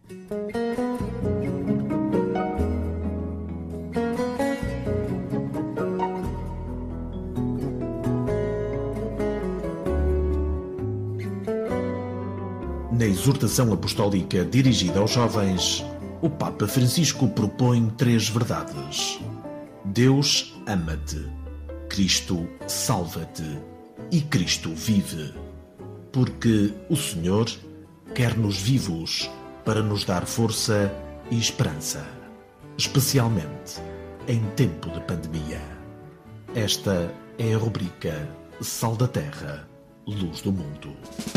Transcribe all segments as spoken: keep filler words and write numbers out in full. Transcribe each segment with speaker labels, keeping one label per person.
Speaker 1: Na exortação apostólica dirigida aos jovens, o Papa Francisco propõe três verdades: Deus ama-te, Cristo salva-te e Cristo vive. Porque o Senhor quer-nos vivos para nos dar força e esperança, especialmente em tempo de pandemia. Esta é a rubrica Sal da Terra, Luz do Mundo.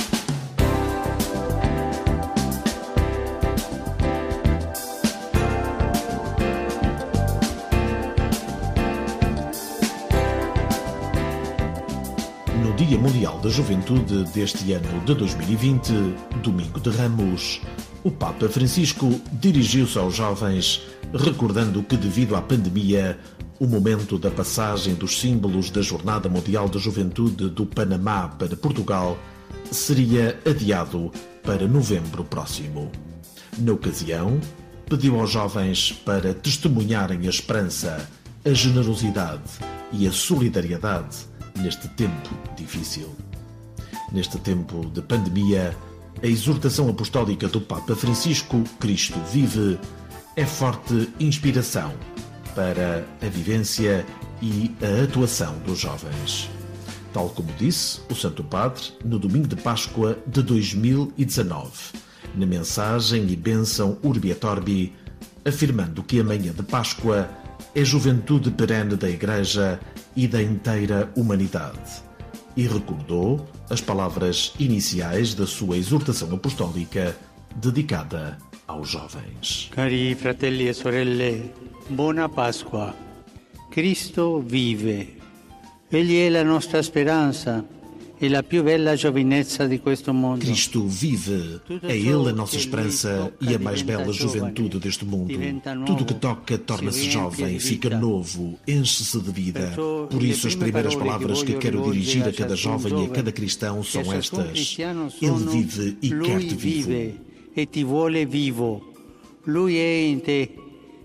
Speaker 1: No Dia Mundial da Juventude deste ano de dois mil e vinte, Domingo de Ramos, o Papa Francisco dirigiu-se aos jovens, recordando que, devido à pandemia, o momento da passagem dos símbolos da Jornada Mundial da Juventude do Panamá para Portugal seria adiado para novembro próximo. Na ocasião, pediu aos jovens para testemunharem a esperança, a generosidade e a solidariedade neste tempo difícil. Neste tempo de pandemia, a exortação apostólica do Papa Francisco, Cristo vive, é forte inspiração para a vivência e a atuação dos jovens. Tal como disse o Santo Padre no domingo de Páscoa de dois mil e dezanove, na mensagem e bênção Urbi et Orbi, afirmando que a manhã de Páscoa é juventude perene da Igreja e da inteira humanidade, e recordou as palavras iniciais da sua exortação apostólica dedicada aos jovens.
Speaker 2: Cari fratelli e sorelle, buona Pasqua. Cristo vive. Egli è la nostra speranza e la più bella giovinezza di questo mondo.
Speaker 1: Cristo vive. É Ele a nossa esperança e a mais bela juventude deste mundo. Tudo que toca torna-se jovem, fica novo, enche-se de vida. Por isso, as primeiras palavras que quero dirigir a cada jovem e a cada cristão são estas: Ele vive e quer-te vivo.
Speaker 2: E ti vuole vivo. Lui è in te.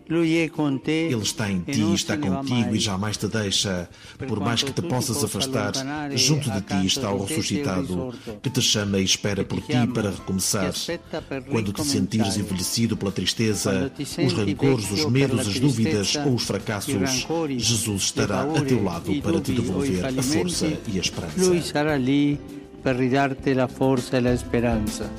Speaker 1: Ele está em ti, está contigo e jamais te deixa. Por mais que te possas afastar, junto de ti está o ressuscitado, que te chama e espera por ti para recomeçar. Quando te sentires envelhecido pela tristeza, os rancores, os medos, as dúvidas ou os fracassos, Jesus estará a teu lado para te devolver a força e a esperança.
Speaker 2: Lui sarà lì per ridarti la forza e la speranza.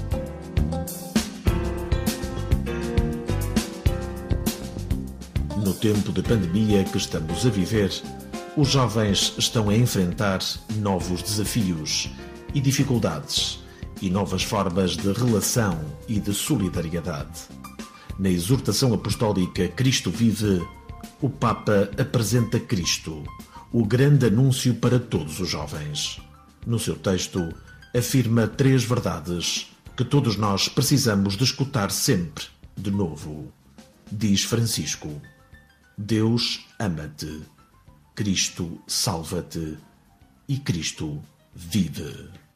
Speaker 1: No tempo de pandemia que estamos a viver, os jovens estão a enfrentar novos desafios e dificuldades e novas formas de relação e de solidariedade. Na exortação apostólica Cristo vive, o Papa apresenta Cristo, o grande anúncio para todos os jovens. No seu texto, afirma três verdades que todos nós precisamos de escutar sempre de novo. Diz Francisco: Deus ama-te, Cristo salva-te e Cristo vive.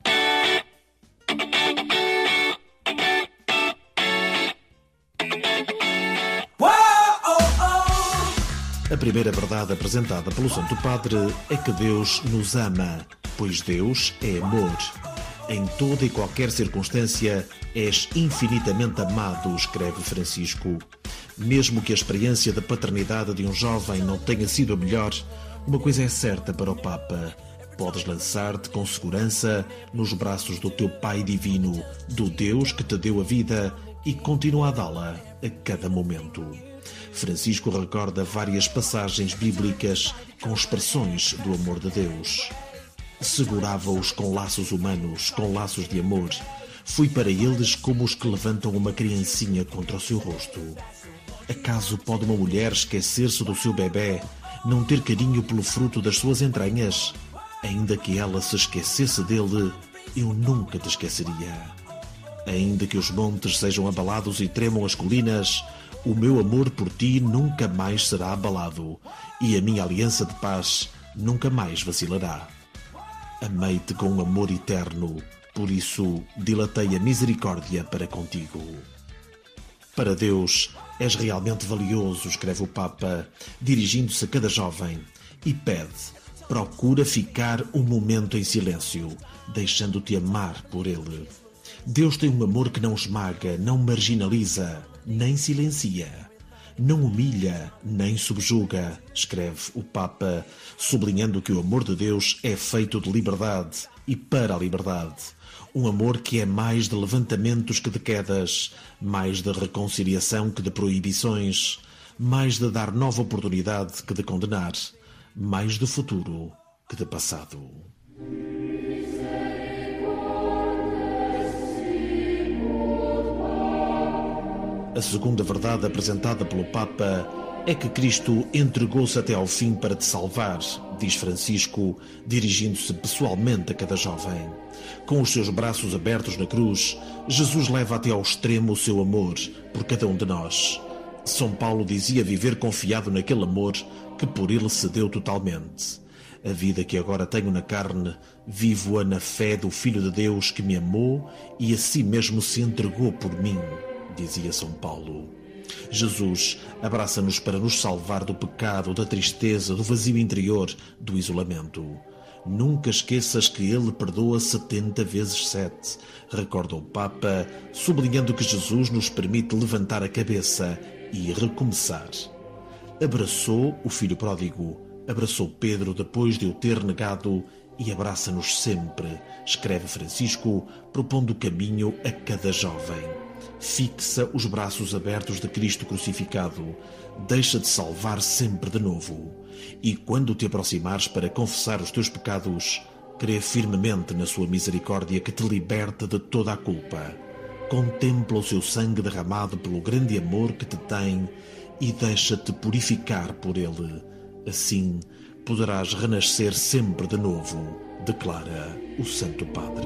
Speaker 1: A primeira verdade apresentada pelo Santo Padre é que Deus nos ama, pois Deus é amor. Em toda e qualquer circunstância és infinitamente amado, escreve Francisco. Mesmo que a experiência da paternidade de um jovem não tenha sido a melhor, uma coisa é certa para o Papa: podes lançar-te com segurança nos braços do teu Pai Divino, do Deus que te deu a vida e continua a dá-la a cada momento. Francisco recorda várias passagens bíblicas com expressões do amor de Deus. Segurava-os com laços humanos, com laços de amor. Fui para eles como os que levantam uma criancinha contra o seu rosto. Acaso pode uma mulher esquecer-se do seu bebê, não ter carinho pelo fruto das suas entranhas? Ainda que ela se esquecesse dele, eu nunca te esqueceria. Ainda que os montes sejam abalados e tremam as colinas, o meu amor por ti nunca mais será abalado, e a minha aliança de paz nunca mais vacilará. Amei-te com um amor eterno, por isso dilatei a misericórdia para contigo. Para Deus, és realmente valioso, escreve o Papa, dirigindo-se a cada jovem, e pede: procura ficar um momento em silêncio, deixando-te amar por Ele. Deus tem um amor que não esmaga, não marginaliza, nem silencia. Não humilha, nem subjuga, escreve o Papa, sublinhando que o amor de Deus é feito de liberdade e para a liberdade. Um amor que é mais de levantamentos que de quedas, mais de reconciliação que de proibições, mais de dar nova oportunidade que de condenar, mais de futuro que de passado. A segunda verdade apresentada pelo Papa é que Cristo entregou-se até ao fim para te salvar, diz Francisco, dirigindo-se pessoalmente a cada jovem. Com os seus braços abertos na cruz, Jesus leva até ao extremo o seu amor por cada um de nós. São Paulo dizia viver confiado naquele amor que por ele se deu totalmente. A vida que agora tenho na carne, vivo-a na fé do Filho de Deus que me amou e a si mesmo se entregou por mim, dizia São Paulo. Jesus abraça-nos para nos salvar do pecado, da tristeza, do vazio interior, do isolamento. Nunca esqueças que Ele perdoa setenta vezes sete, recorda o Papa, sublinhando que Jesus nos permite levantar a cabeça e recomeçar. Abraçou o filho pródigo, abraçou Pedro depois de o ter negado e abraça-nos sempre, escreve Francisco, propondo o caminho a cada jovem. Fixa os braços abertos de Cristo crucificado, deixa-te salvar sempre de novo. E quando te aproximares para confessar os teus pecados, crê firmemente na sua misericórdia que te liberta de toda a culpa. Contempla o seu sangue derramado pelo grande amor que te tem e deixa-te purificar por ele. Assim poderás renascer sempre de novo, declara o Santo Padre.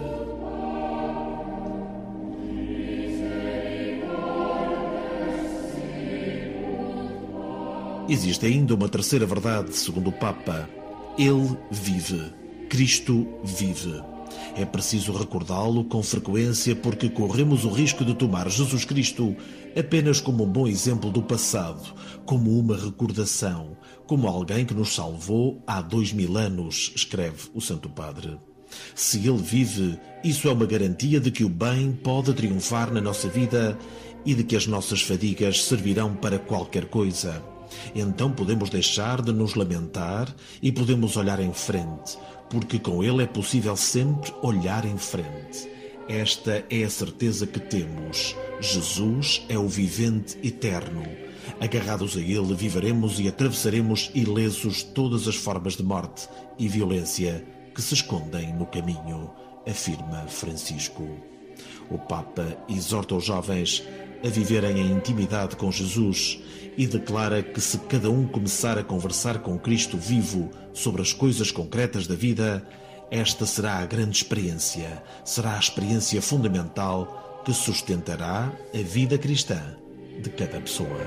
Speaker 1: Existe ainda uma terceira verdade, segundo o Papa. Ele vive. Cristo vive. É preciso recordá-lo com frequência porque corremos o risco de tomar Jesus Cristo apenas como um bom exemplo do passado, como uma recordação, como alguém que nos salvou há dois mil anos, escreve o Santo Padre. Se ele vive, isso é uma garantia de que o bem pode triunfar na nossa vida e de que as nossas fadigas servirão para qualquer coisa. Então podemos deixar de nos lamentar e podemos olhar em frente, porque com ele é possível sempre olhar em frente. Esta é a certeza que temos. Jesus é o vivente eterno. Agarrados a ele, viveremos e atravessaremos ilesos todas as formas de morte e violência que se escondem no caminho, afirma Francisco. O Papa exorta os jovens a viverem em intimidade com Jesus e declara que se cada um começar a conversar com Cristo vivo sobre as coisas concretas da vida, esta será a grande experiência, será a experiência fundamental que sustentará a vida cristã de cada pessoa.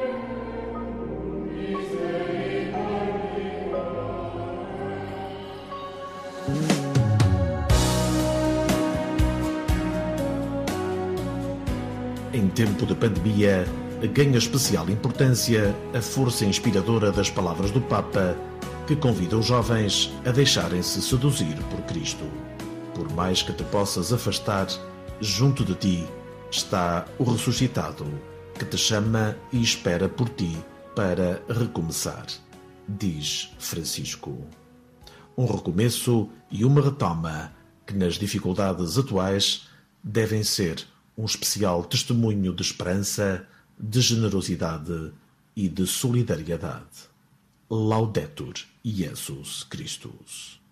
Speaker 1: Em tempo de pandemia, ganha especial importância a força inspiradora das palavras do Papa, que convida os jovens a deixarem-se seduzir por Cristo. Por mais que te possas afastar, junto de ti está o ressuscitado, que te chama e espera por ti para recomeçar, diz Francisco. Um recomeço e uma retoma que nas dificuldades atuais devem ser um especial testemunho de esperança, de generosidade e de solidariedade. Laudetur Jesus Christus.